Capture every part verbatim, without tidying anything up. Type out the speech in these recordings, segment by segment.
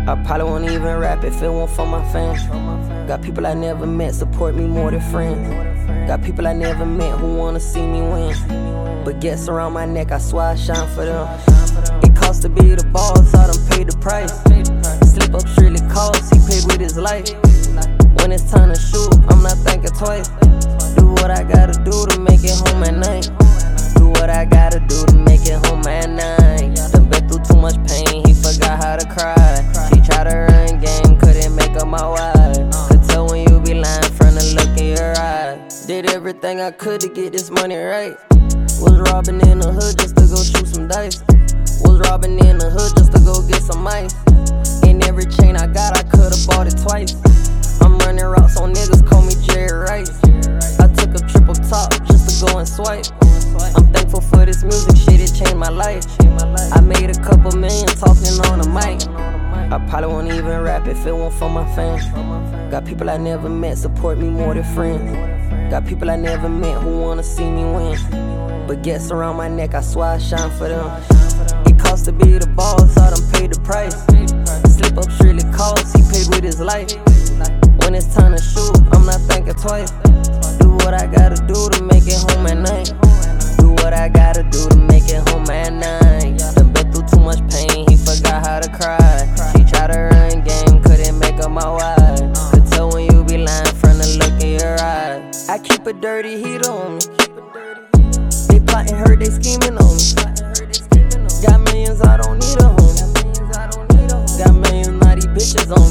I probably won't even rap if it weren't for my fans. Got people I never met support me more than friends. Got people I never met who wanna see me win. But guess around my neck, I swear I shine for them. It costs to be the boss, I done paid the price. Slip up surely costs, he paid with his life. When it's time to shoot, I'm not thinking twice. Do what I gotta do to make it home at night. Do what I gotta do to make it home at night. Done been through too much pain, he forgot how to cry. She tried to run game, couldn't make her my wife. Could tell when you be lying from the look in your eyes. Did everything I could to get this money right. Was robbing in the hood just to go shoot some dice. Was robbing in the hood just to go get some ice. And every chain I got, I could've bought it twice. I'm running routes on niggas, call me Jerry Rice. I took a trip up top just to go and swipe. I'm thankful for this music, shit, it changed my life. I made a couple million talking on the mic. I probably won't even rap if it weren't for my fans. Got people I never met support me more than friends. Got people I never met who wanna see me win. But guess around my neck, I swear I shine for them. It costs to be the boss, I done paid the price. Slip up surely costs, he paid with his life. When it's time to shoot, I'm not thinking twice. Do what I gotta do to make it home at night. Do what I gotta do to make it home at night. Done been through too much pain, he forgot how to cry. She tried to run game, couldn't make her my wife. Could tell when you be lying from the look in your eyes. I keep a dirty heat on me. They plotting, heard they scheming on me. Got millions, I don't need a home. Got millions, naughty bitches on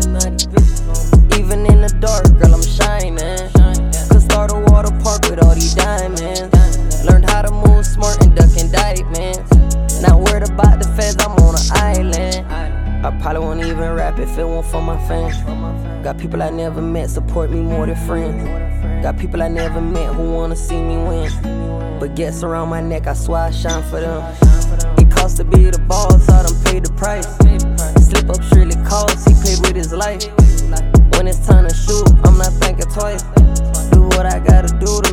me. Even in the dark, girl, I'm shining. Could start a water park with all these diamonds. Learned how to move smart and duck indictments. Not worried about the feds, I'm on an island. I probably won't even rap if it weren't for my fans. Got people I never met support me more than friends. Got people I never met who wanna see me win. But guess around my neck, I swear I shine for them. It costs to be the boss, I done paid the price. Slip up surely costs, he paid with his life. When it's time to shoot, I'm not thinking twice. Do what I gotta do to